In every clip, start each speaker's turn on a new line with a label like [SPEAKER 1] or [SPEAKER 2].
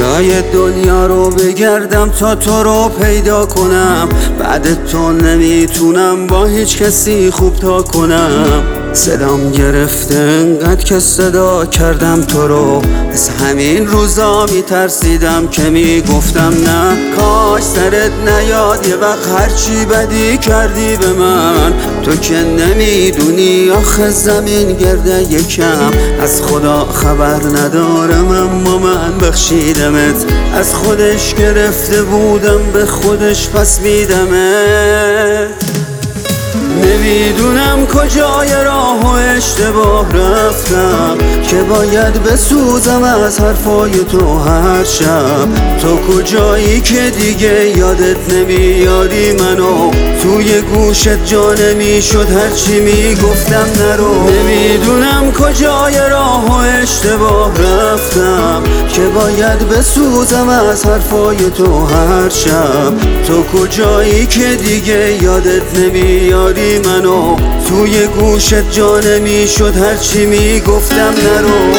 [SPEAKER 1] جای دنیا رو بگردم تا تو رو پیدا کنم. بعد تو نمیتونم با هیچ کسی خوب تا کنم. صدام گرفته انقدر که صدا کردم تو رو. از همین روزا میترسیدم که میگفتم نه کاش سرت نیاد یه وقت هرچی بدی کردی به من. تو که نمیدونی آخه زمین گرده یکم. از خدا خبر ندارم اما من بخشیدمت. از خودش گرفته بودم به خودش پس میدمت. نمیدونم کجای راه و اشتباه رفتم که باید بسوزم از حرفای تو هر شب. تو کجایی که دیگه یادت نمیاری منو؟ توی گوشت جا نمیشد هرچی میگفتم نرو. نمیدونم کجای راه و اشتباه رفتم که باید بسوزم از حرفای تو هر شب. تو کجایی که دیگه یادت نمیاری منو؟ توی گوشت جا نمیشد هرچی میگفتم نرو.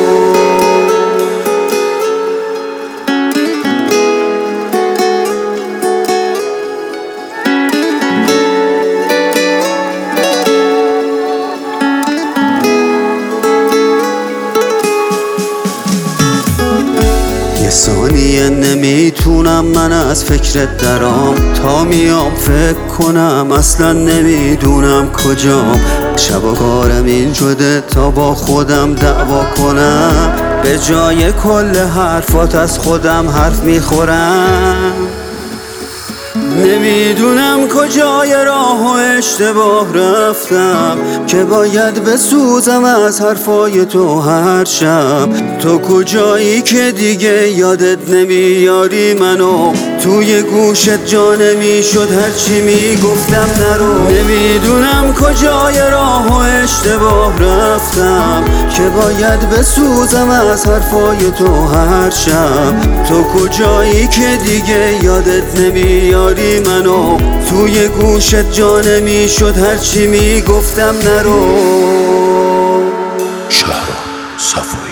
[SPEAKER 1] یه ثانیه نمیتونم من از فکرت درام. تا میام فکر کنم اصلا نمیدونم کجام. شب و کارم این شده تا با خودم دعوا کنم. به جای کل حرفات از خودم حرف میخورم. نمیدونم کجای راه و اشتباه رفتم که باید بسوزم از حرفای تو هر شب. تو کجایی که دیگه یادت نمیاری منو؟ توی گوشت جا نمیشد هرچی میگفتم نرو. نمیدونم کجای راه و اشتباه رفتم که باید بسوزم از حرفای تو هر شب. تو کجایی که دیگه یادت نمیاری منو؟ توی گوشت جا نمیشد هرچی میگفتم نرو.
[SPEAKER 2] شهرام صفایی.